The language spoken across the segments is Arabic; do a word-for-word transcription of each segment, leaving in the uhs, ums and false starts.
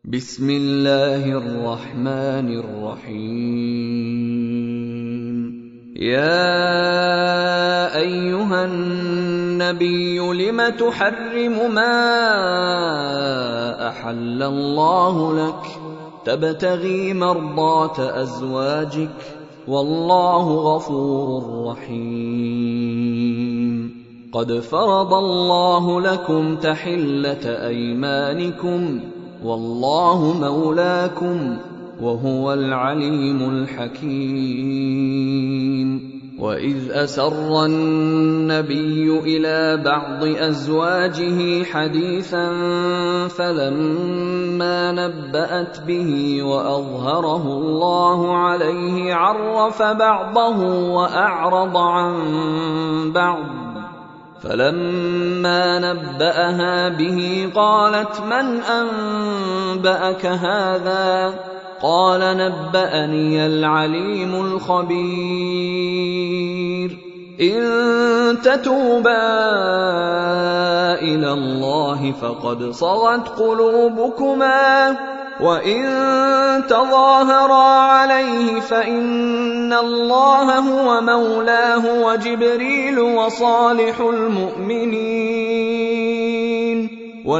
بسم الله الرحمن الرحيم. يا أيها النبي لم تحرم ما أحل الله لك تبتغي مرضات أزواجك والله غفور رحيم. قد فرض الله لكم تحلة أيمانكم والله مولاكم وهو العليم الحكيم. وإذ أسر النبي إلى بعض أزواجه حديثا فلما نبأت به وأظهره الله عليه عرف بعضه وأعرض عن بعض، فلما نبأها به قالت من أنبأك هذا؟ قال نبأني العليم الخبير. إن تتوبا إلى الله فقد صغت قلوبكما وإن تظاهرا عليه فإن الله هو مولاه وجبريل وصالح المؤمنين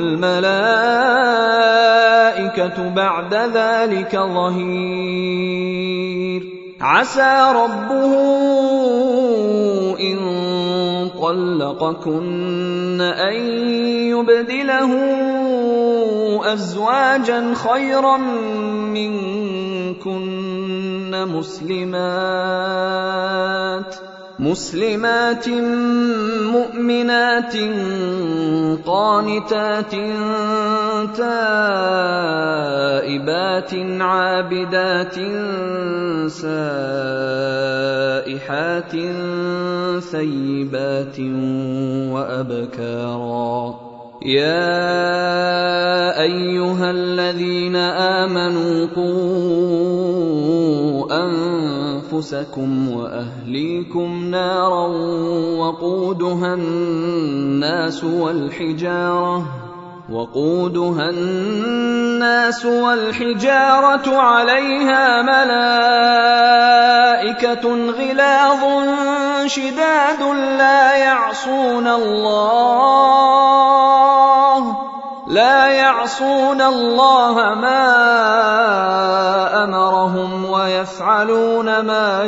والملائكة بعد ذلك ظهير. عسى ربه إن طلقكن أن يبدله أزواجا خيرا منكن مسلمات مسلمات مؤمنات قانتات تائبات عابدات سائحات ثيبات وأبكارا. يا أيها الذين آمنوا قوا أنفسكم وأهليكم نارا وقودها الناس والحجارة وقودها الناس والحجارة عليها ملائكة غلاظ شداد لا يعصون الله لا يعصون الله ما أمرهم ويفعلون ما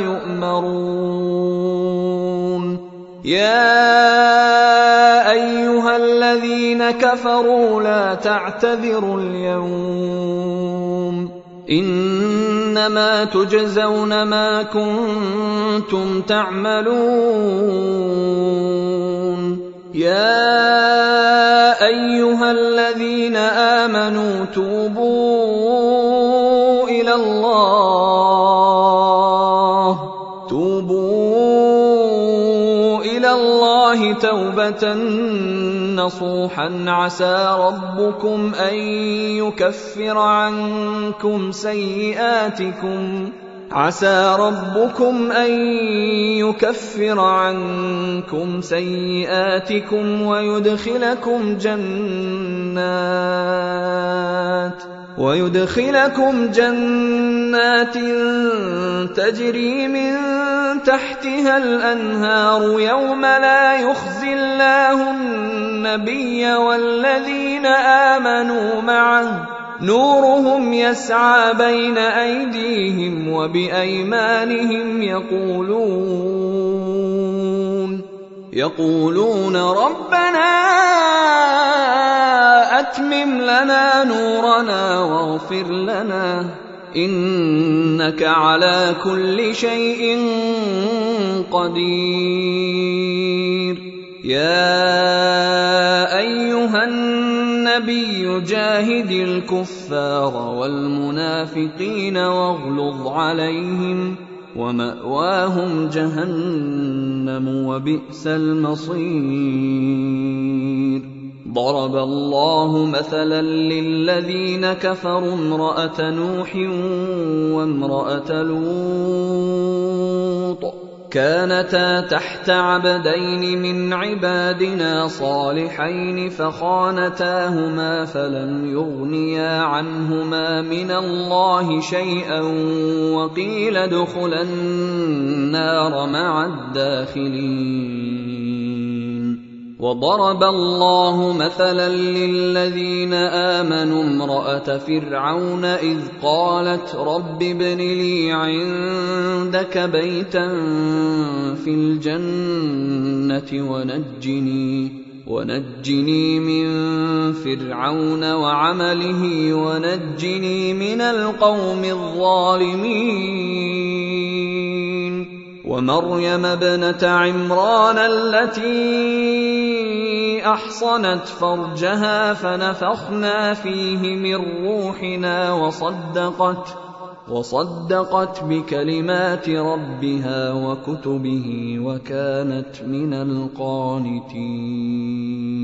يؤمرون. يا أيها الذين كفروا لا تعتذروا اليوم إنما تجزون ما كنتم تعملون. يا أيها الذين آمنوا توبوا إلى الله توبوا إلى الله توبة نصوحا عسى ربكم أن يكفر عنكم سيئاتكم عسى ربكم أن يكفر عنكم سيئاتكم ويدخلكم جنات ويدخلكم جنات تجري من تحتها الأنهار يوم لا يخزي الله النبي والذين آمنوا معه نورهم يسعى بين أيديهم وبأيمانهم يقولون يقولون ربنا أتمم لنا نورنا واغفر لنا إنك على كل شيء قدير. يا أيها النبي جاهد الكفار والمنافقين واغلظ عليهم ومأواهم جهنم وبئس المصير. ضرب الله مثلا للذين كفروا امرأة نوح وامرأة لوط كانتا تحت عبدين من عبادنا صالحين فخانتاهما فلم يغنيا عنهما من الله شيئا وقيل ادخلا النار مع الداخلين. وضرب الله مثلا للذين آمنوا امرأة فرعون إذ قالت رب ابن لي عندك بيتا في الجنة ونجني, ونجني من فرعون وعمله ونجني من القوم الظالمين. ومريم ابنة عمران التي أحصنت فرجها فنفخنا فيه من روحنا وصدقت, وصدقت بكلمات ربها وكتبه وكانت من القانتين.